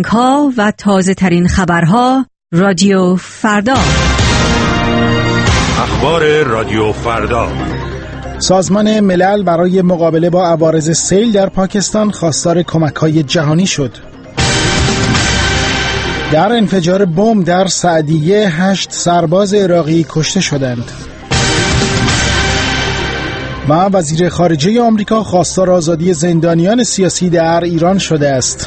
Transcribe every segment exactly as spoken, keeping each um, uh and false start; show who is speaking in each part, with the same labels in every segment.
Speaker 1: آهنگ‌ها و تازه‌ترین خبرها رادیو فردا.
Speaker 2: اخبار رادیو فردا.
Speaker 3: سازمان ملل برای مقابله با عوارض سیل در پاکستان خواستار کمک‌های جهانی شد. در انفجار بمب در سعدیه هشت سرباز عراقی کشته شدند. و وزیر خارجه آمریکا خواستار آزادی زندانیان سیاسی در ایران شده است.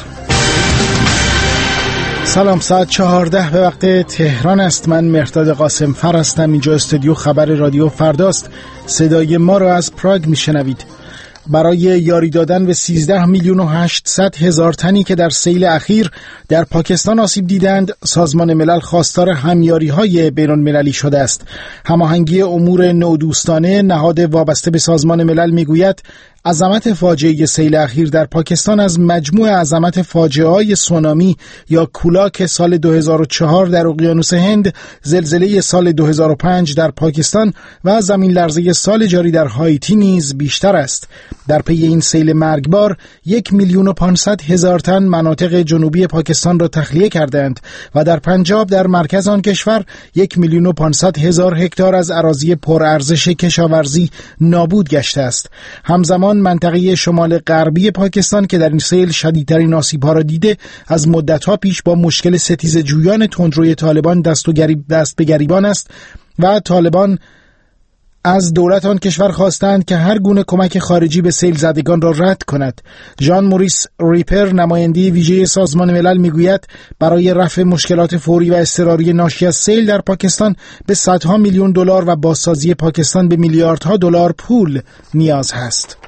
Speaker 3: سلام، ساعت چهارده به وقت تهران است. من مهرداد قاسم فر هستم. اینجا استودیو خبر رادیو فرداست. صدای ما را از پراگ میشنوید. برای یاری دادن به سیزده میلیون و هشتصد هزار تنی که در سیل اخیر در پاکستان آسیب دیدند، سازمان ملل خواستار همیاری‌های بین‌المللی شده است. هماهنگی امور نودوستانه، نهاد وابسته به سازمان ملل میگوید عظمت فاجعه سیل اخیر در پاکستان از مجموع عظمت فاجعه‌های سونامی یا کولاک سال دو هزار و چهار در اقیانوس هند، زلزله سال دو هزار و پنج در پاکستان و زمین لرزه سال جاری در هایتی نیز بیشتر است. در پی این سیل مرگبار یک میلیون و پانصد هزار تن مناطق جنوبی پاکستان را تخلیه کردند و در پنجاب در مرکز آن کشور یک میلیون و پانصد هزار هکتار از اراضی پرارزش کشاورزی نابود گشته است. همزمان منطقه شمال غربی پاکستان که در این سیل شدیدترین آسیب‌ها را دیده، از مدت‌ها پیش با مشکل ستیز جویان تندروی طالبان دست و گریب دست به گریبان است و طالبان از دولت آن کشور خواستند که هر گونه کمک خارجی به سیل زدگان را رد کند. ژان موریس ریپر، نماینده ویژه سازمان ملل، میگوید برای رفع مشکلات فوری و اضطراری ناشی از سیل در پاکستان به صدها میلیون دلار و بازسازی پاکستان به میلیاردها دلار پول نیاز هست.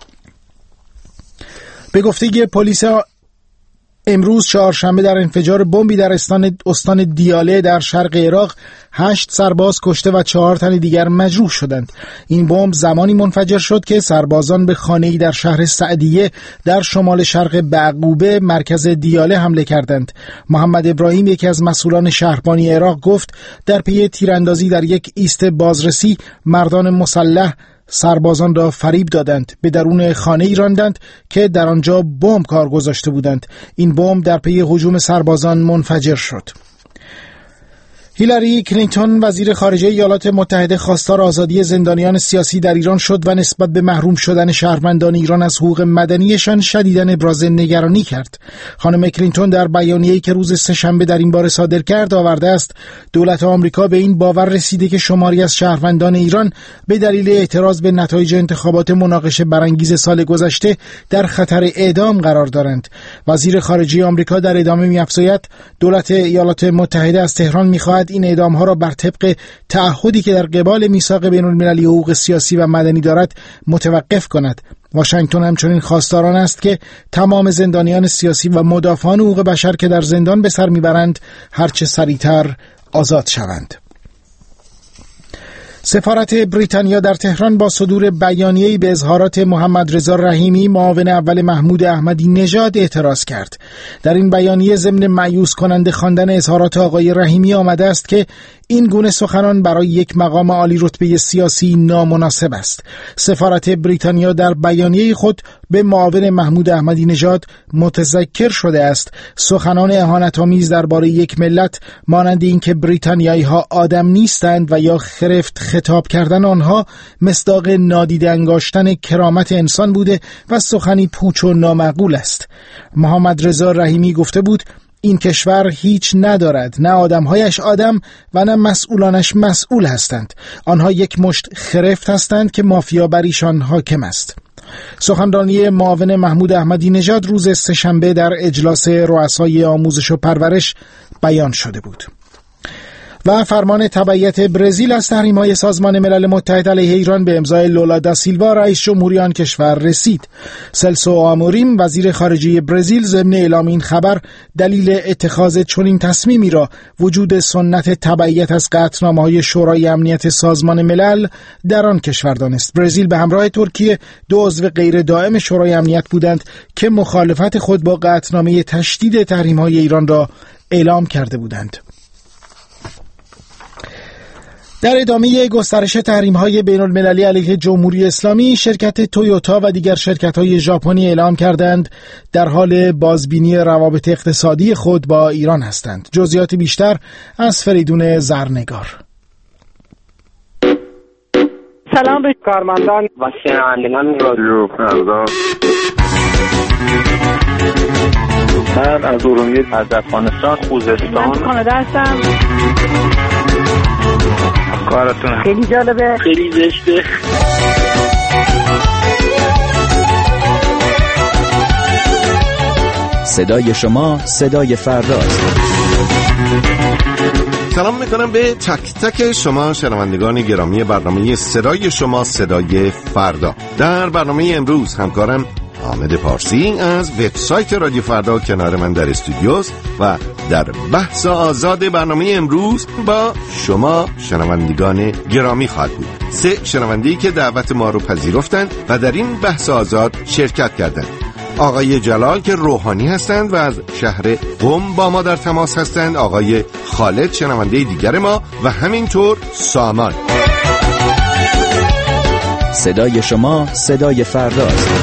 Speaker 3: به گفته پلیس امروز چهارشنبه در انفجار بمبی در استان استان دیاله در شرق عراق هشت سرباز کشته و چهار تن دیگر مجروح شدند. این بمب زمانی منفجر شد که سربازان به خانه‌ای در شهر سعدیه در شمال شرق بعقوبه مرکز دیاله حمله کردند. محمد ابراهیم، یکی از مسئولان شهربانی عراق، گفت در پی تیراندازی در یک ایست بازرسی مردان مسلح سربازان را فریب دادند، به درون خانه‌ای راندند که در آنجا بمب کار گذاشته بودند. این بمب در پی هجوم سربازان منفجر شد. هیلاری کلینتون، وزیر خارجه ایالات متحده، خواستار آزادی زندانیان سیاسی در ایران شد و نسبت به محروم شدن شهروندان ایران از حقوق مدنیشان شدیداً ابراز نگرانی کرد. خانم کلینتون در بیانیه‌ای که روز سه‌شنبه در این باره صادر کرد آورده است دولت آمریکا به این باور رسیده که شماری از شهروندان ایران به دلیل اعتراض به نتایج انتخابات مناقشه برانگیز سال گذشته در خطر اعدام قرار دارند. وزیر خارجه آمریکا در ادامه می‌افزاید دولت ایالات متحده از تهران می‌خواهد این اعدام‌ها را بر طبق تعهدی که در قبال میثاق بین‌المللی حقوق سیاسی و مدنی دارد متوقف کند. واشنگتن همچنین خواستار است که تمام زندانیان سیاسی و مدافعان حقوق بشر که در زندان به سر میبرند هرچه سریعتر آزاد شوند. سفارت بریتانیا در تهران با صدور بیانیه‌ای به اظهارات محمد رضا رحیمی، معاون اول محمود احمدی نژاد، اعتراض کرد. در این بیانیه ضمن مایوس کننده خواندن اظهارات آقای رحیمی آمده است که این گونه سخنان برای یک مقام عالی رتبه سیاسی نامناسب است. سفارت بریتانیا در بیانیه خود به معاون محمود احمدی نژاد متذکر شده است سخنان اهانت‌آمیز درباره یک ملت مانند این که بریتانیایی‌ها آدم نیستند و یا خرفت خطاب کردن آنها مصداق نادیده انگاشتن کرامت انسان بوده و سخنی پوچ و نامعقول است. محمد رضا رحیمی گفته بود این کشور هیچ ندارد، نه آدمهایش آدم و نه مسئولانش مسئول هستند. آنها یک مشت خرفت هستند که مافیا بر ایشان حاکم است. سخنرانی معاون محمود احمدی نژاد روز سه‌شنبه در اجلاس رؤسای آموزش و پرورش بیان شده بود. و فرمان تبعیت برزیل از تحریم‌های سازمان ملل متحد علیه ایران به امضای لولا دا سیلوا رئیس جمهوری آن کشور رسید. سلسو آموریم، وزیر خارجه برزیل، ضمن اعلام این خبر دلیل اتخاذ چنین تصمیمی را وجود سنت تبعیت از قطعنامه‌های شورای امنیت سازمان ملل در آن کشور دانست. برزیل به همراه ترکیه دو عضو غیر دائم شورای امنیت بودند که مخالفت خود با قطعنامه تشدید تحریم‌های ایران را اعلام کرده بودند. در ادامه گسترش تحریم‌های بین‌المللی علیه جمهوری اسلامی، شرکت تویوتا و دیگر شرکت‌های ژاپنی اعلام کردند در حال بازبینی روابط اقتصادی خود با ایران هستند. جزئیات بیشتر از فریدون زرنگار.
Speaker 4: سلام به کارمندان و شنوندگان رادیو فردا.
Speaker 5: من از ارومیه، از افغانستان، خوزستان،
Speaker 4: من کانادا هستم.
Speaker 5: کارتون
Speaker 4: خیلی جالبه،
Speaker 5: خیلی زشته.
Speaker 6: صدای شما صدای فرداست.
Speaker 7: سلام میکنم به تک تک شما شنوندگان گرامی برنامه صدای شما صدای فردا. در برنامه امروز همکارم حامد پارسی از وبسایت رادیو فردا کنار من در استودیوست و در بحث آزاد برنامه امروز با شما شنوندگان گرامی خواهد بود. سه شنونده‌ای که دعوت ما رو پذیرفتند و در این بحث آزاد شرکت کردند. آقای جلال که روحانی هستند و از شهر قم با ما در تماس هستند، آقای خالد شنونده دیگر ما و همینطور سامان.
Speaker 6: صدای شما صدای فرداست.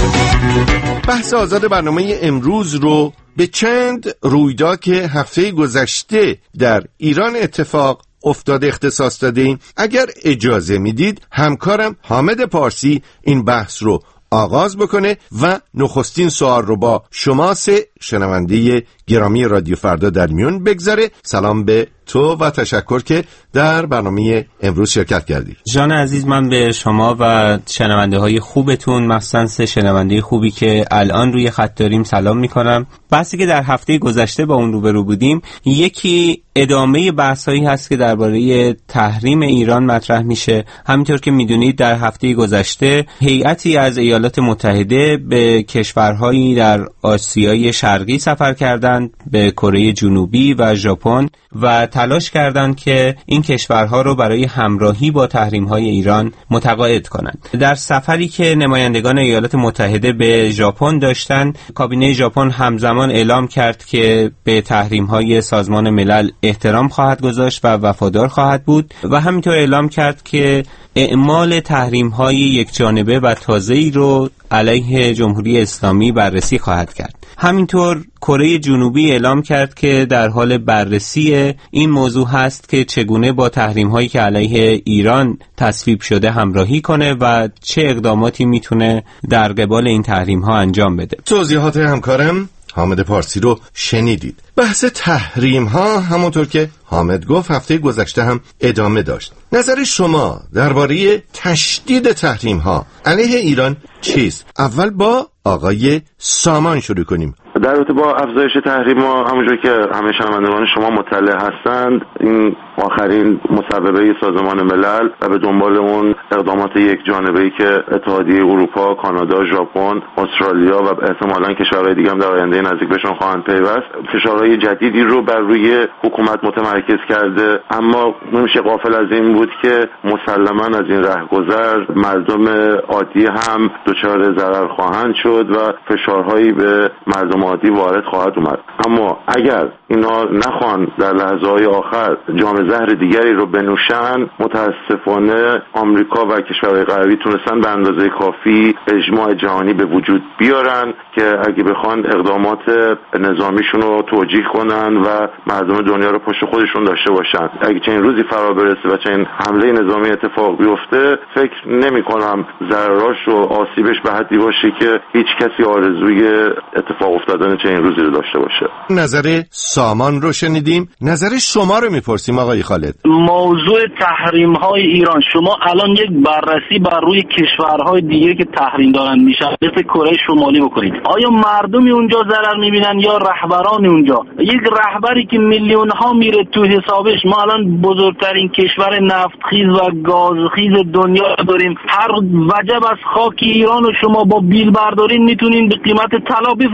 Speaker 7: بحث آزاد برنامه امروز رو به چند رویداد که هفته گذشته در ایران اتفاق افتاده اختصاص دادیم. اگر اجازه میدید همکارم حامد پارسی این بحث رو آغاز بکنه و نخستین سوال رو با شما سه شنونده گرامی رادیو فردا در میون بگذاره. سلام به تو و تشکر که در برنامه امروز شرکت کردی.
Speaker 8: جان عزیز، من به شما و شنونده های خوبتون، مخصوصا سه شنونده خوبی که الان روی خط داریم، سلام میکنم. بحثی که در هفته گذشته با اون روبرو بودیم، یکی ادامه بحثایی هست که درباره تحریم ایران مطرح میشه. همینطور که میدونید در هفته گذشته هیئتی از ایالات متحده به کشورهایی در آسیای شرقی سفر کردند، به کره جنوبی و ژاپن، و تلاش کردند که این کشورها رو برای همراهی با تحریم‌های ایران متقاعد کنند. در سفری که نمایندگان ایالات متحده به ژاپن داشتند، کابینه ژاپن همزمان اعلام کرد که به تحریم‌های سازمان ملل احترام خواهد گذاشت و وفادار خواهد بود و همینطور اعلام کرد که اعمال تحریم‌های یکجانبه و تازه‌ای رو علیه جمهوری اسلامی بررسی خواهد کرد. همینطور کره جنوبی اعلام کرد که در حال بررسی این موضوع هست که چگونه با تحریم‌هایی که علیه ایران تصویب شده همراهی کنه و چه اقداماتی میتونه در قبال این تحریم‌ها انجام بده.
Speaker 7: توضیحات همکارم حامد پارسی رو شنیدید. بحث تحریم ها همونطور که حامد گفت هفته گذشته هم ادامه داشت. نظر شما درباره تشدید تحریم ها علیه ایران چیست؟ اول با آقای سامان شروع کنیم.
Speaker 5: در رابطه با افزایش تحریم ها، همونجور که همه شنوندگان شما مطلع هستند، این آخرین مصوبه سازمان ملل و به دنبال اون اقدامات یک جانبه‌ای که اتحادیه اروپا، کانادا، ژاپن، استرالیا و احتمالاً کشورهای دیگه هم در آینده نزدیک بهشون خواهند پیوست، فشارهای جدیدی رو بر روی حکومت متمرکز کرده. اما نمیشه غافل از این بود که مسلماً از این رهگذر مردم عادی هم دچار ضرر خواهند شد و فشارهایی به مردم عادی وارد خواهد اومد. اما اگر اینا نخوان در لحظه‌های آخر جام زهر دیگری رو بنوشن، متاسفانه آمریکا و کشورهای غربی تونستن به اندازه کافی اجماع جهانی به وجود بیارن که اگه بخوان اقدامات نظامیشون رو توجیه کنن و مردم دنیا رو پشت خودشون داشته باشن. اگه چنین روزی فرا برسه و چنین حمله نظامی اتفاق بیفته، فکر نمی کنم ضرراش و آسیبش به حدی باشه که هیچ کسی آرزوی اتفاق افتادن چنین روزی رو داشته باشه.
Speaker 7: نظر سامان رو شنیدیم. نظر شما رو میپرسیم آقای خالد.
Speaker 9: موضوع تحریم های ایران، شما الان یک بررسی بر روی کشورهای دیگه که تحریم دارن میشن مثل کره شمالی بکنید. آیا مردمی اونجا ضرر میبینن یا رهبران اونجا؟ یک رهبری که میلیون ها میره تو حسابش، ما الان بزرگترین کشور نفتخیز و گازخیز دنیا داریم، هر وجب از خاک ایران و شما با بیل بردارین میتونین به قیمت طلا بفروشین. این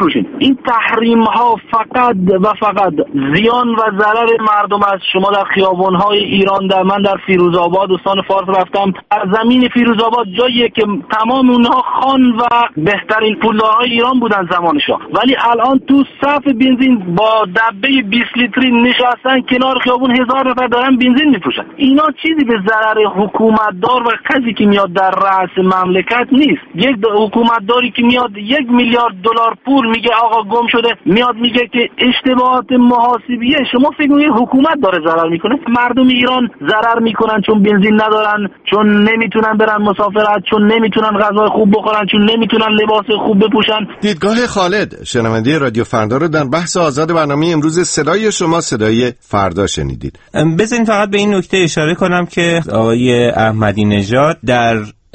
Speaker 9: این تحریم ها فقط و فقط زیان و ضرر مردم است. شما در خیابان های ایران، در من در فیروزآباد استان فارس رفتم، در زمین فیروزآباد جاییه که تمام اونها خان و بهترین پولدارهای ایران بودن زمان شاه، ولی الان تو صف بنزین با دبه بیست لیتری نشستن کنار خیابون، هزار نفر دارن بنزین میفروشن. اینا چیزی به ضرر حکومتدار و کسی که میاد در رأس مملکت نیست. یک حکومتداری که میاد یک میلیارد دلار پول میگه آقا گم شده، میاد میگه که اشتباهات محاسبیه. شما فکر میکنید حکومت داره ضرر میکنه؟ مردم ایران ضرر میکنن چون بنزین ندارن، چون نمیتونن برن مسافرت، چون نمیتونن غذای خوب بخورن، چون نمیتونن لباس خوب بپوشن.
Speaker 7: دیدگاه خالد، شنونده رادیو فردا رو در بحث آزاد برنامه امروز صدای شما صدای فردا شنیدید.
Speaker 8: بذارید فقط به این نکته اشاره کنم که آقای احمدی نژاد در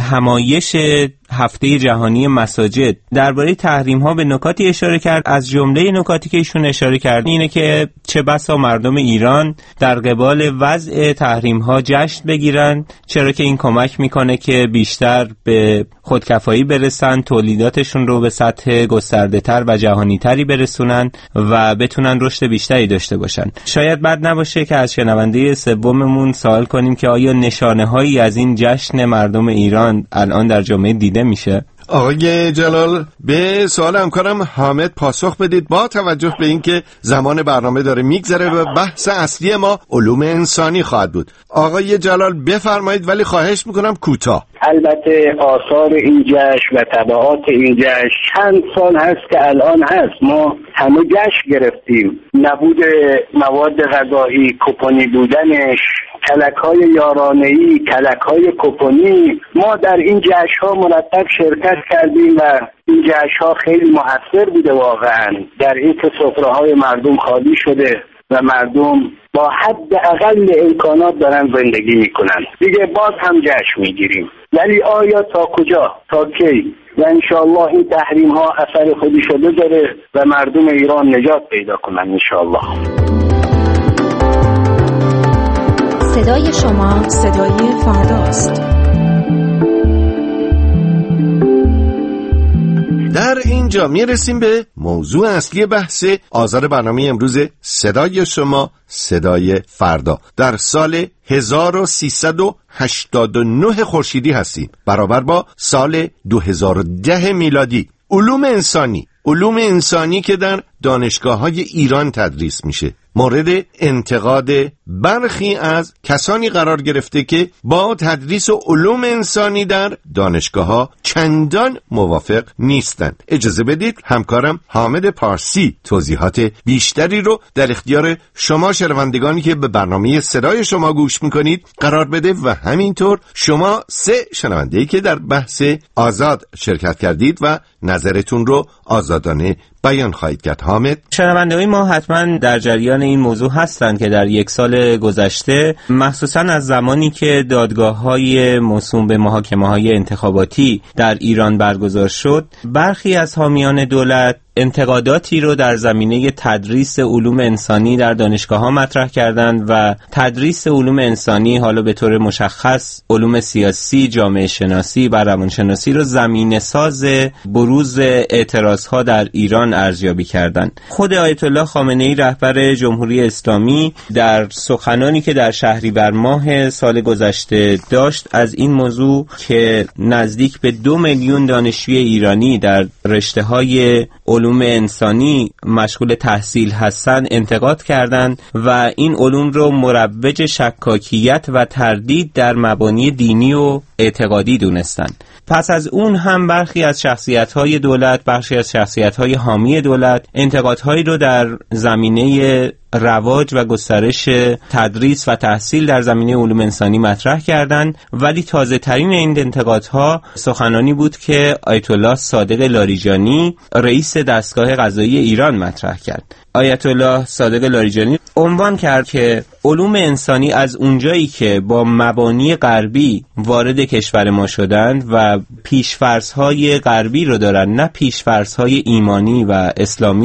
Speaker 8: همایش هفته جهانی مساجد درباره تحریم ها به نکاتی اشاره کرد. از جمله نکاتی که ایشون اشاره کرد اینه که چه بسا مردم ایران در قبال وضع تحریم ها جشن بگیرن، چرا که این کمک میکنه که بیشتر به خودکفایی برسن، تولیداتشون رو به سطح گسترده تر و جهانی تری برسونن و بتونن رشد بیشتری داشته باشن. شاید بد نباشه که از شنونده سوممون سوال کنیم که آیا نشانه هایی از این جشن مردم ایران الان در جامعه دیده میشه؟
Speaker 7: آقای جلال، به سوال همکارم حامد پاسخ بدید با توجه به اینکه زمان برنامه داره میگذره و بحث اصلی ما علوم انسانی خواهد بود. آقای جلال بفرمایید، ولی خواهش میکنم کوتاه.
Speaker 4: البته آثار این جشن و تبعات این جشن چند سال هست که الان هست. ما همه جشن گرفتیم، نبود مواد غذایی، کپونی بودنش، کلک‌های یارانه‌ای، کلک‌های کپونی. ما در این جشن‌ها مرتب شرکت کردیم و این جشن‌ها خیلی مؤثر بوده واقعا در این که سفره‌های مردم خالی شده و مردم با حد اقل امکانات دارن زندگی میکنن. دیگه باز هم جشن میگیریم، ولی آیا تا کجا، تا کی؟ و انشاءالله این تحریم ها اثر خودشو بذاره و مردم ایران نجات پیدا کنن انشاءالله.
Speaker 10: صدای شما صدای فرداست.
Speaker 7: در اینجا میرسیم به موضوع اصلی بحث آزاد برنامه امروز صدای شما صدای فردا. در سال هزار و سیصد و هشتاد و نه خورشیدی هستیم، برابر با سال دو هزار و ده میلادی. علوم انسانی، علوم انسانی که در دانشگاه‌های ایران تدریس میشه، مورد انتقاد برخی از کسانی قرار گرفته که با تدریس علوم انسانی در دانشگاه‌ها چندان موافق نیستند. اجازه بدید همکارم حامد پارسی توضیحات بیشتری رو در اختیار شما شنوندگانی که به برنامه صدای شما گوش میکنید قرار بده و همینطور شما سه شنونده‌ای که در بحث آزاد شرکت کردید و نظرتون رو آزادانه بیان خواهید کرد. حامد،
Speaker 8: شنونده‌های ما حتما در جریان این موضوع هستند که در یک سال گذشته، مخصوصا از زمانی که دادگاه‌های موسوم به محاکمه‌های انتخاباتی در ایران برگزار شد، برخی از حامیان دولت انتقاداتی رو در زمینه تدریس علوم انسانی در دانشگاه‌ها مطرح کردند و تدریس علوم انسانی، حالا به طور مشخص علوم سیاسی، جامعه شناسی و روانشناسی رو زمینه ساز بروز اعتراضها در ایران ارزیابی کردند. خود آیت الله خامنه‌ای رهبر جمهوری اسلامی در سخنانی که در شهریور ماه سال گذشته داشت از این موضوع که نزدیک به دو میلیون دانشجوی ایرانی در رشته‌های علوم انسانی مشغول تحصیل هستند انتقاد کردند و این علوم رو مروج شکاکیت و تردید در مبانی دینی و اعتقادی دونستند. پس از اون هم برخی از شخصیت‌های دولت، برخی از شخصیت‌های حامی دولت انتقادهایی رو در زمینه رواج و گسترش تدریس و تحصیل در زمینه علوم انسانی مطرح کردند، ولی تازه ترین این انتقادها سخنانی بود که آیت الله صادق لاریجانی رئیس دستگاه قضایی ایران مطرح کرد. آیت الله صادق لاریجانی عنوان کرد که علوم انسانی از اونجایی که با مبانی غربی وارد کشور ما شدند و پیشفرض‌های غربی رو دارن، نه پیشفرض‌های ایمانی و اسلامی،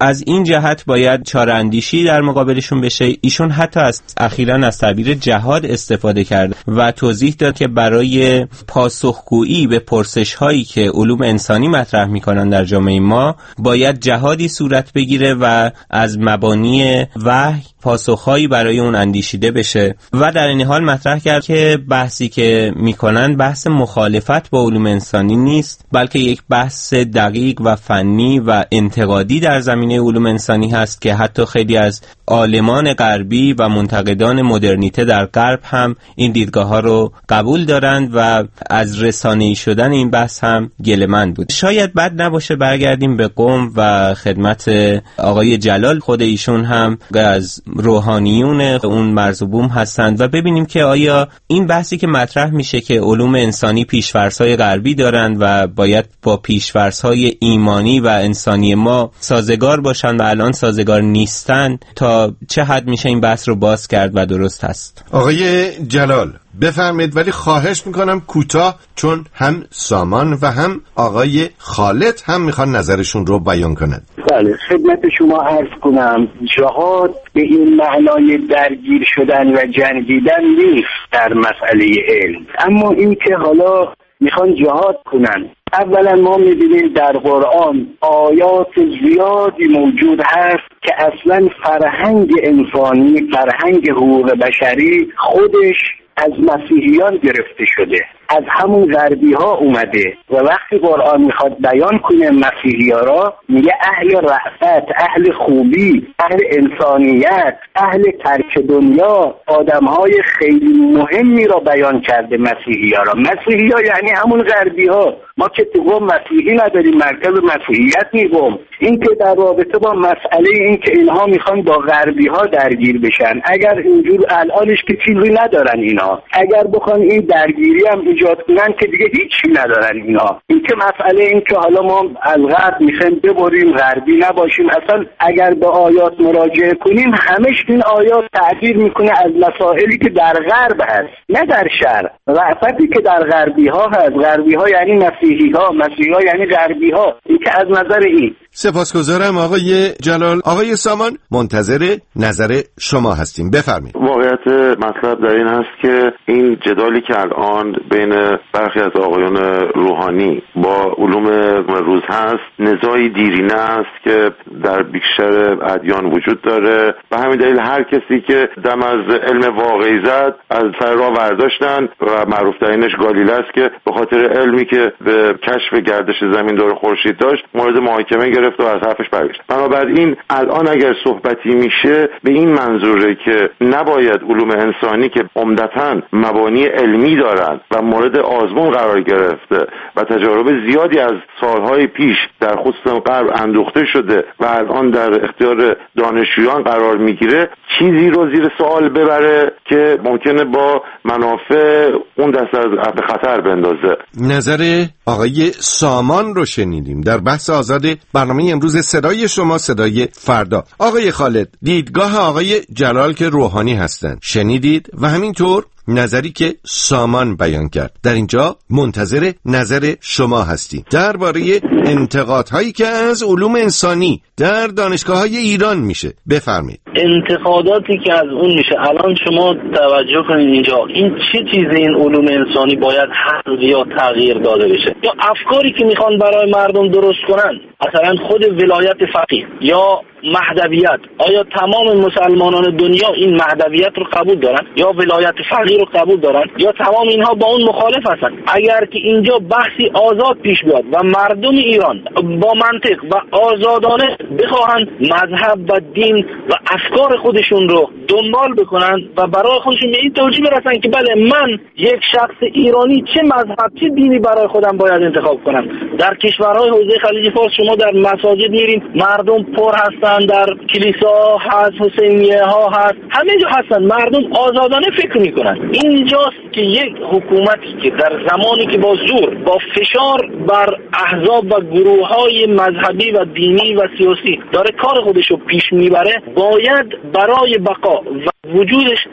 Speaker 8: از این جهت باید چاره اندیشی در مقابلشون بشه. ایشون حتی از اخیراً از تعبیر جهاد استفاده کرد و توضیح داد که برای پاسخگویی به پرسش‌هایی که علوم انسانی مطرح می‌کنن در جامعه ما باید جهادی صورت بگیره و از مبانی وحی پاسخهایی برای اون اندیشیده بشه. و در این حال مطرح کرد که بحثی که میکنن بحث مخالفت با علوم انسانی نیست، بلکه یک بحث دقیق و فنی و انتقادی در زمینه علوم انسانی هست که حتی خیلی از عالمان غربی و منتقدان مدرنیته در غرب هم این دیدگاه ها رو قبول دارند و از رسانه‌ای شدن این بحث هم گله‌مند بود. شاید بد نباشه برگردیم به قم و خدمت آقای جلال. خود ایشون هم از روحانیون اون مرز و بوم هستند و ببینیم که آیا این بحثی که مطرح میشه که علوم انسانی پیش‌فرض‌های غربی دارند و باید با پیش‌فرض‌های ایمانی و انسانی ما سازگار باشند و الان سازگار نیستند، تا چه حد میشه این بحث رو باز کرد و درست هست؟
Speaker 7: آقای جلال بفرمایید، ولی خواهش میکنم کوتاه، چون هم سامان و هم آقای خالد هم میخوان نظرشون رو بیان کنند.
Speaker 4: بله، خدمت شما عرض کنم جهاد به این معنای درگیر شدن و جنگیدن نیست در مسئله علم، اما این که حالا میخوان جهاد کنن. اولا ما میبینیم در قرآن آیات زیادی موجود هست که اصلا فرهنگ انسانی، فرهنگ حقوق بشری خودش از مسیحیان گرفته شده، از همون غربی ها اومده و وقتی قرآن میخواد بیان کنه مسیحی ها را میگه اهل رأفت، اهل خوبی، اهل انسانیت، اهل ترک دنیا، آدم های خیلی مهمی را بیان کرده مسیحی ها را. مسیحی ها یعنی همون غربی ها. ما که تو قم مسیحی نداریم، مرکز مسیحیت نیستیم. این که در رابطه با مسئله این که اینها میخوان با غربی ها درگیر بشن، اگر اینجور الانش که چیزی ندارن اینا، اگر بخوان این درگیری هم ایجاد کنن که دیگه هیچی ندارن اینا. این که مسئله این که حالا ما الغرب میخوایم ببریم غربی نباشیم، اصلا اگر به آیات مراجعه کنیم همش این آیات تعبیر میکنه از مسائلی که در غرب هست نه در شرق. رأفتی که در غربی ها هست، غربی ها یعنی مسیحی ها، مسیحی ها یعنی غربی ها. این که از نظر این.
Speaker 7: سپاسگزارم آقای جلال. آقای سامان منتظر نظر شما هستیم، بفرمایید.
Speaker 5: واقعیت مطلب در این هست که این جدالی که الان بین برخی از آقایان روحانی با علوم روز هست نزاعی دیرینه است که در بیشتر ادیان وجود داره و همین دلیل هر کسی که دم از علم واقعی زد از سر راه برداشتن و معروف ترینش گالیله است که به خاطر علمی که به کشف گردش زمین دور خورشید داشت مورد محاکمه گرفت و از حرفش برگشت. بنابراین الان اگر صحبتی میشه به این منظوره که نباید علوم انسانی که عمدتاً مبانی علمی دارند و مورد آزمون قرار گرفته و تجارب زیادی از سالهای پیش در خصوص غرب اندوخته شده و الان در اختیار دانشجویان قرار میگیره، چیزی رو زیر سوال ببره که ممکنه با منافع اون دست از به خطر بندازه.
Speaker 7: نظر آقای سامان رو شنیدیم در بحث آزاد برنامه امروز صدای شما صدای فردا. آقای خالد، دیدگاه آقای جلال که روحانی هستند شنیدید و همینطور نظری که سامان بیان کرد. در اینجا منتظر نظر شما هستیم درباره انتقادهایی که از علوم انسانی در دانشگاه‌های ایران میشه. بفرمایید.
Speaker 9: انتقاداتی که از اون میشه، الان شما توجه کنید اینجا این چه چیزی این علوم انسانی باید حذف یا تغییر داده بشه، یا افکاری که میخوان برای مردم درست کنن، مثلا خود ولایت فقیه یا مهدویت. آیا تمام مسلمانان دنیا این مهدویت رو قبول دارن یا ولایت فقیه رو قبول دارن، یا تمام اینها با اون مخالف هستن؟ اگر که اینجا بحثی آزاد پیش بیاد و مردم ایران با منطق و آزادانه بخواهند مذهب و دین و افکار خودشون رو دنبال بکنن و برای خودشون به این توجیه برسن که بله من یک شخص ایرانی چه مذهب چه دینی برای خودم باید انتخاب کنم. در کشورهای حوزه خلیج فارس شما در مساجد میرین مردم پر هستن، در کلیسا هست، حسینیه ها هست، همه جا هستن، مردم آزادانه فکر میکنن. اینجاست که یک حکومتی که در زمانی که با زور با فشار بر احزاب و گروه های مذهبی و دینی و سیاسی داره کار خودش رو پیش میبره، باید برای بقا و وجودش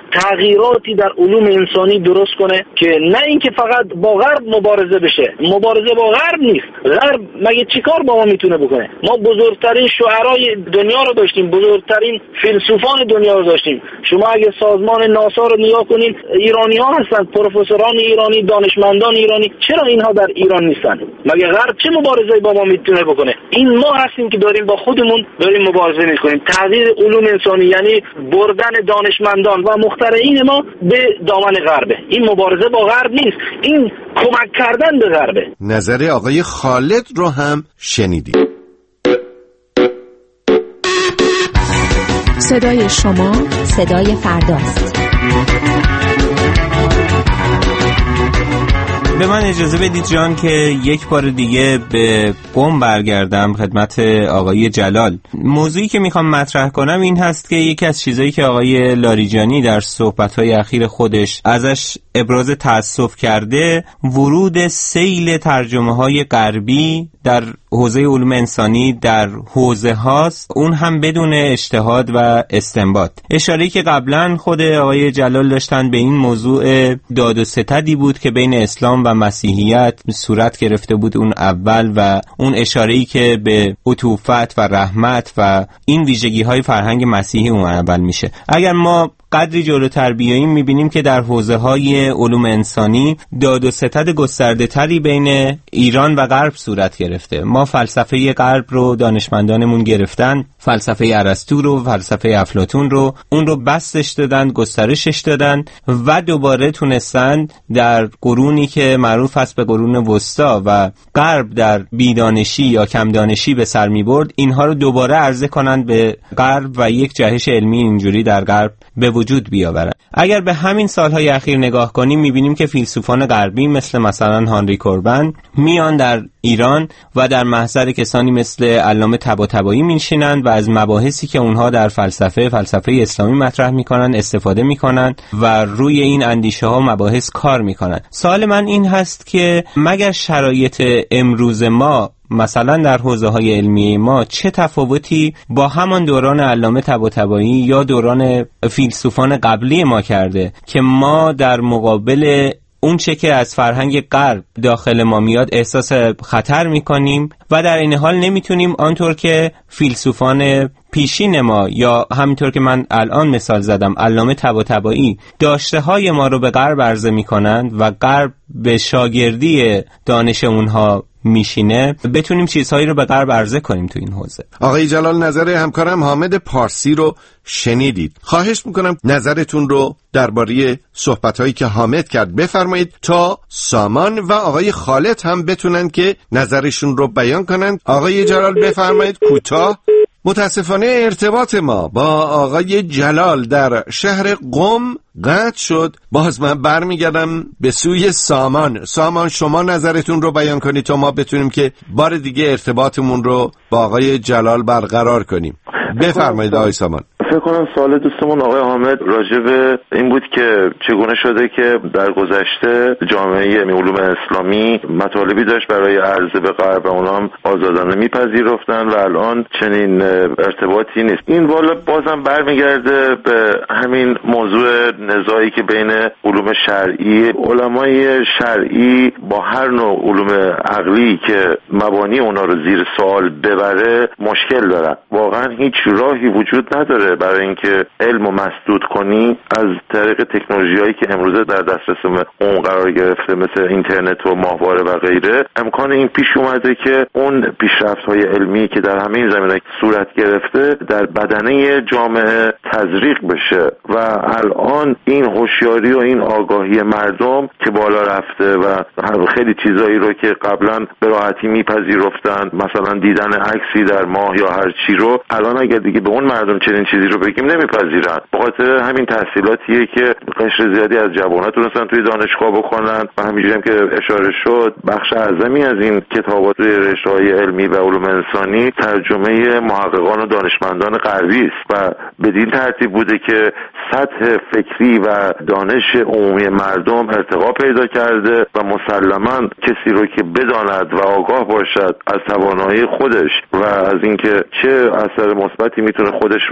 Speaker 9: تغییراتی در علوم انسانی درست کنه که نه اینکه فقط با غرب مبارزه بشه. مبارزه با غرب نیست. غرب مگه چیکار با ما میتونه بکنه؟ ما بزرگترین شعرای دنیا رو داشتیم، بزرگترین فیلسوفان دنیا رو داشتیم. شما اگه سازمان ناسا رو نگاه کنین، ایرانی ها هستن، پروفسوران ایرانی، دانشمندان ایرانی. چرا اینها در ایران نیستن؟ مگه غرب چه مبارزه‌ای با ما میتونه بکنه؟ این ما هستیم که داریم با خودمون داریم مبارزه میکنیم. تغییر علوم انسانی یعنی بردن دانشمندان و مخترعین ما به دامن غربه. این مبارزه با غرب نیست، این کمک کردن به غربه.
Speaker 7: نظر آقای خالد رو هم شنیدید.
Speaker 10: صدای شما صدای فرداست.
Speaker 8: به من اجازه بدید جان که یک بار دیگه به قم برگردم خدمت آقای جلال. موضوعی که میخوام مطرح کنم این هست که یکی از چیزایی که آقای لاریجانی در صحبت‌های اخیر خودش ازش ابراز تأسف کرده، ورود سیل ترجمه‌های غربی در حوزه علوم انسانی در حوزه هاست، اون هم بدون اجتهاد و استنباط. اشاره‌ای که قبلا خود آقای جلال داشتن به این موضوع داد و ستدی بود که بین اسلام و مسیحیت صورت گرفته بود اون اول، و اون اشاره‌ای که به عطوفت و رحمت و این ویژگی‌های فرهنگ مسیحی اون اول میشه. اگر ما قدری جلوتر بیاییم میبینیم که در حوزه‌های علوم انسانی داد و ستد گسترده تری بین ایران و غرب صورت گرفته. ما فلسفه غرب رو دانشمندانمون گرفتن، فلسفه ارسطو رو، فلسفه افلاطون رو، اون رو بستش دادن، گسترشش دادن و دوباره تونستن در قرونی که معروف است به قرون وسطا و غرب در بیدانشی یا کم دانشی به سر میبرد، اینها رو دوباره عرضه کنند به غرب و یک جهش علمی اینجوری در غرب به وجود بیاورند. اگر به همین سالهای اخیر نگاه کنیم میبینیم که فیلسوفان غربی مثل مثلا هانری کوربن میان در ایران و در محضر کسانی مثل علامه طباطبایی میشینند و از مباحثی که اونها در فلسفه فلسفه اسلامی مطرح میکنن استفاده میکنن و روی این اندیشه ها مباحث کار میکنن. سوال من این هست که مگر شرایط امروز ما مثلا در حوزه‌های علمی ما چه تفاوتی با همان دوران علامه طباطبایی یا دوران فیلسوفان قبلی ما کرده که ما در مقابل اون چه که از فرهنگ غرب داخل ما میاد احساس خطر میکنیم و در این حال نمیتونیم آنطور که فیلسوفان پیشین ما یا همینطور که من الان مثال زدم علامه طباطبایی داشته های ما رو به غرب عرضه میکنند و غرب به شاگردی دانش اونها میشینه، بتونیم چیزهایی رو به غرب عرضه کنیم تو این حوزه.
Speaker 7: آقای جلال، نظر همکارم حامد پارسی رو شنیدید. خواهش میکنم نظرتون رو درباره صحبت‌هایی که حامد کرد بفرمایید تا سامان و آقای خالد هم بتونن که نظرشون رو بیان کنند. آقای جلال بفرمایید کوتاه. متاسفانه ارتباط ما با آقای جلال در شهر قم قطع شد. باز من برمیگردم به سوی سامان. سامان شما نظرتون رو بیان کنید تا ما بتونیم که بار دیگه ارتباطمون رو با آقای جلال برقرار کنیم. بفرمایید آقای سامان.
Speaker 5: فکر کنم سوال دوستمون آقای حامد راجع به این بود که چگونه شده که در گذشته جامعه علوم اسلامی مطالبی داشت برای عرضه به غرب و اونا هم آزادانه میپذیرفتن و الان چنین ارتباطی نیست. این والا بازم برمیگرده به همین موضوع نزاعی که بین علوم شرعی، علمای شرعی با هر نوع علوم عقلی که مبانی اونا رو زیر سوال ببره مشکل دارن. واقعا هیچ راهی وجود نداره برای اینکه علمو مسدود کنی از طریق تکنولوژیایی که امروزه در دسترس اون قرار گرفته مثل اینترنت و ماهواره و غیره. امکان این پیش اومده که اون پیشرفت‌های علمی که در همه این زمینه‌ها صورت گرفته در بدنه جامعه تزریق بشه و الان این هوشیاری و این آگاهی مردم که بالا رفته و خیلی چیزایی رو که قبلا به راحتی میپذیرفتن، مثلا دیدن عکسی در ماه یا هر چی رو، الان اگر دیگه به اون مردم چنین چیزی رو بگیم نمیپذیرن. به خاطر همین تحصیلاتیه که قشر زیادی از جوان‌ها تونستن توی دانشگاه بخونن و همینجوری هم که اشاره شد بخش اعظمی از این کتابات روی رشته‌های علمی و علوم انسانی ترجمه محققان و دانشمندان غربی است و بدین ترتیب بوده که سطح فکری و دانش عمومی مردم ارتقا پیدا کرده و مسلماً کسی رو که بداند و آگاه باشد از توانایی خودش و از اینکه چه اثر مثبتی میتونه خودش و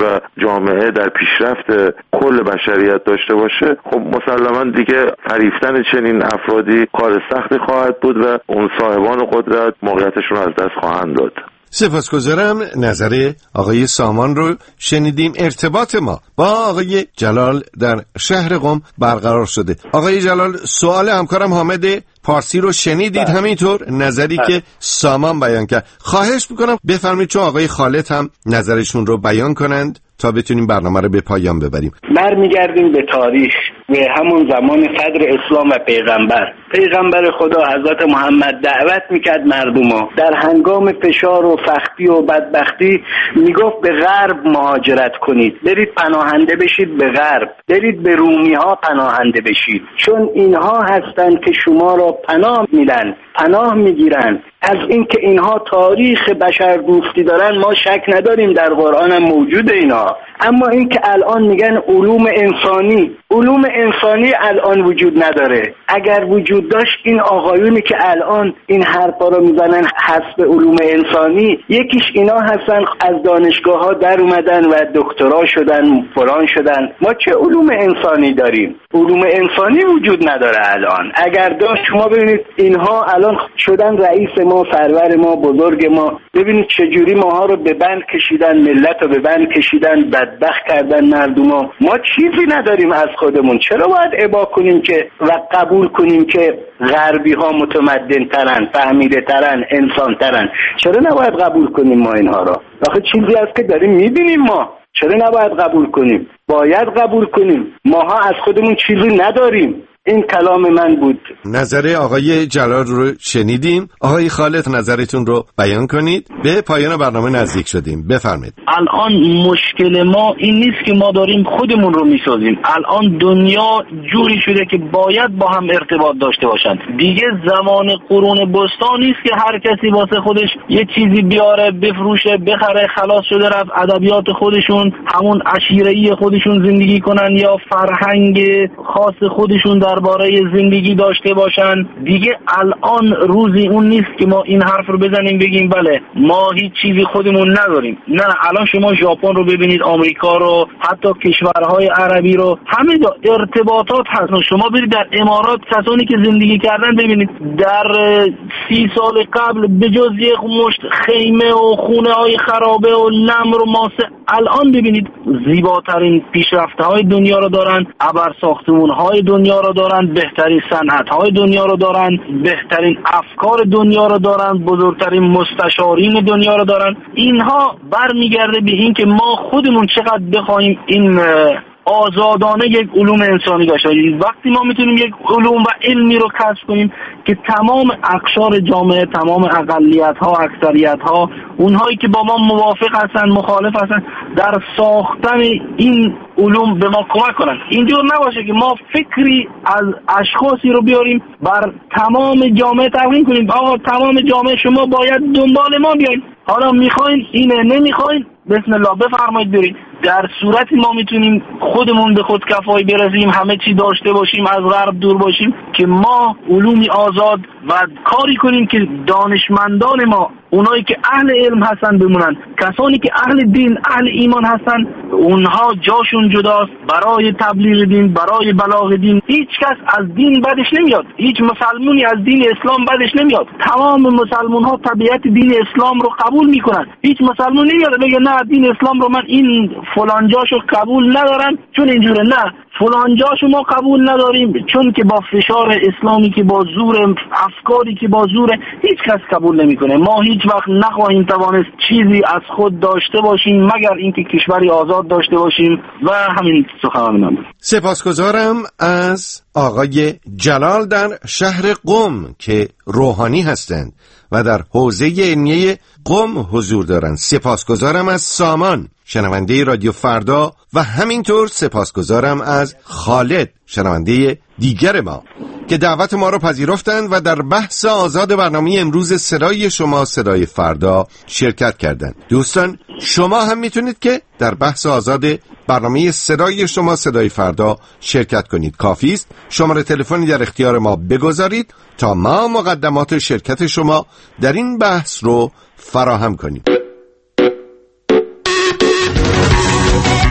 Speaker 5: جامعه در پیشرفت کل بشریت داشته باشه، خب مسلماً دیگه فریفتن چنین افرادی کار سختی خواهد بود و اون صاحبان قدرت موقعیتشون از دست خواهند داد.
Speaker 7: سپاسگزارم. نظر آقای سامان رو شنیدیم. ارتباط ما با آقای جلال در شهر قم برقرار شده. آقای جلال، سوال همکارم حامد پارسی رو شنیدید، بله. همینطور نظری بله. که سامان بیان کرد. خواهش میکنم بفرمایید چون آقای خالد هم نظرشون رو بیان کنند تا بتونیم برنامه رو به پایان ببریم.
Speaker 4: برمیگردیم به تاریخ، به همون زمان صدر اسلام و پیغمبر. پیغمبر خدا حضرت محمد دعوت میکرد مردمو در هنگام فشار و فخری و بدبختی، میگفت به غرب مهاجرت کنید، برید پناهنده بشید به غرب، برید به رومی ها پناهنده بشید، چون اینها هستند که شما را پناه میدن، پناه میگیرن. از اینکه اینها تاریخ بشر دوستی دارن ما شک نداریم، در قرآن هم موجود اینا. اما اینکه الان میگن علوم انسانی، علوم انسانی الان وجود نداره. اگر وجود داشت این آقایونی که الان این حرفا رو میزنن حسب علوم انسانی، یکیش اینا هستن از دانشگاه ها در اومدن و دکترا شدن فلان شدن. ما چه علوم انسانی داریم؟ علوم انسانی وجود نداره الان. اگر داشت شما ببینید اینها الان شدن رئیس ما، سرور ما، بزرگ ما. ببینید چجوری ماها رو به بند کشیدن، ملت رو به بند کشیدن، بدبخت کردن مردمو. ما چیزی نداریم از خودمون. چرا باید ابا کنیم که و قبول کنیم که غربی ها متمدن ترن، فهمیده ترن، انسان ترن؟ چرا نباید قبول کنیم ما اینها رو؟ آخه چیزی هست که داریم میبینیم ما. چرا نباید قبول کنیم؟ باید قبول کنیم. ماها از خودمون چیزی نداریم. این کلام من بود.
Speaker 7: نظر آقای جلال رو شنیدیم. آقای خالد نظرتون رو بیان کنید. به پایان برنامه نزدیک شدیم. بفرمایید.
Speaker 9: الان مشکل ما این نیست که ما داریم خودمون رو میسازیم. الان دنیا جوری شده که باید با هم ارتباط داشته باشن. دیگه زمان قرون بستان نیست که هر کسی واسه خودش یه چیزی بیاره بفروشه بخره خلاص شده رفت. ادبیات خودشون، همون عشیره‌ای خودشون زندگی کنن یا فرهنگ خاص خودشون درباره زندگی داشته باشن. دیگه الان روزی اون نیست که ما این حرف رو بزنیم بگیم بله ما هیچ چیزی خودمون نداریم. نه، الان شما ژاپن رو ببینید، آمریکا رو، حتی کشورهای عربی رو، همه جا ارتباطات هست. شما برید در امارات، کسانی که زندگی کردن ببینید در سی سال قبل به جز یک مشت خیمه و خونه های خرابه و نمر و ماسه، الان ببینید زیباترین پیشرفته های دنیا رو دارن، ابر ساختمون های دنیا رو دارن، بهترین صنعت های دنیا رو دارن، بهترین افکار دنیا رو دارن، بزرگترین مستشارین دنیا رو دارن. اینها برمیگرده به این که ما خودمون چقدر بخوایم این آزادانه یک علوم انسانی داشته باشیم. وقتی ما میتونیم یک علوم و علمی رو کسب کنیم که تمام اقشار جامعه، تمام اقلیت ها، اکثریت ها، اونهایی که با ما موافق هستن، مخالف هستن، در ساختن این علوم به ما کمک کنن. اینجور نباشه که ما فکری از اشخاصی رو بیاریم بر تمام جامعه تقدیم کنیم. آقا تمام جامعه شما باید دنبال ما بیاین، حالا میخواین اینه، نمیخواین بسم الله بفرمایید برید. در صورتی ما میتونیم خودمون به خود کفایی برسیم، همه چی داشته باشیم، از غرب دور باشیم که ما علومی آزاد و کاری کنیم که دانشمندان ما، اونایی که اهل علم هستن بمونن، کسانی که اهل دین، اهل ایمان هستن، اونها جاشون جداست برای تبلیغ دین، برای بلاغ دین. هیچ کس از دین بدش نمیاد، هیچ مسلمونی از دین اسلام بدش نمیاد. تمام مسلمان ها طبیعت دین اسلام رو قبول میکنن. هیچ مسلمان نمیاد بگه نه دین اسلام رو من این فلان جاشو قبول ندارم چون اینجوره. نه، فلان جاشو ما قبول نداریم چون که با فشار اسلامی که با زور، افکاری که با زور، هیچ کس قبول نمیکنه. ما هیچ وقت نخواهیم توانست چیزی از خود داشته باشیم مگر اینکه کشوری آزاد داشته باشیم. و همین سخنان من بود.
Speaker 7: سپاسگزارم از آقای جلال در شهر قم که روحانی هستند و در حوزه علمیه قم حضور دارند. سپاسگزارم از سامان شنونده رادیو فردا و همینطور سپاسگزارم از خالد شنونده دیگر ما که دعوت ما رو پذیرفتند و در بحث آزاد برنامه امروز صدای شما صدای فردا شرکت کردند. دوستان شما هم میتونید که در بحث آزاد برنامه صدای شما صدای فردا شرکت کنید. کافی است شماره تلفنی در اختیار ما بگذارید تا ما مقدمات شرکت شما در این بحث رو فراهم کنیم.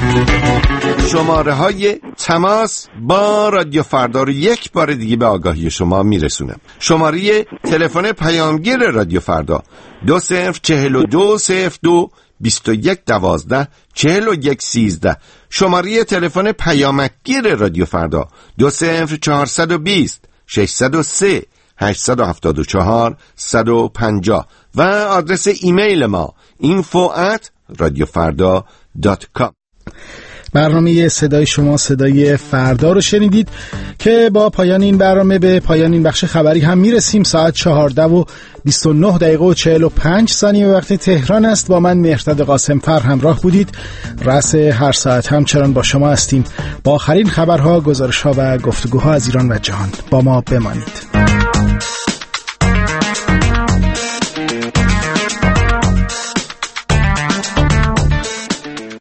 Speaker 7: شماره های تماس با رادیو فردا رو یک بار دیگه به آگاهی شما میرسونم. شماره تلفن پیامگیر رادیو فردا دو صفر چهل و دو صفر دو بیست و یک دوازده چهل و یک سیزده. شماره تلفن پیامکگیر رادیو فردا دو صفر چهارصد و بیست ششصد و سه هشتصد و هفتاد و چهار صد و پنجاه و آدرس ایمیل ما اینفو ات رادیو فردا دات کام.
Speaker 3: برنامه صدای شما صدای فردا رو شنیدید که با پایان این برنامه به پایان این بخش خبری هم میرسیم. ساعت چهارده و بیست و نه دقیقه و چهل و پنج ثانیه وقت تهران است. با من مهرداد قاسمفر همراه بودید. رأس هر ساعت همچنان با شما هستیم با آخرین خبرها، گزارش‌ها و گفتگوها از ایران و جهان. با ما بمانید.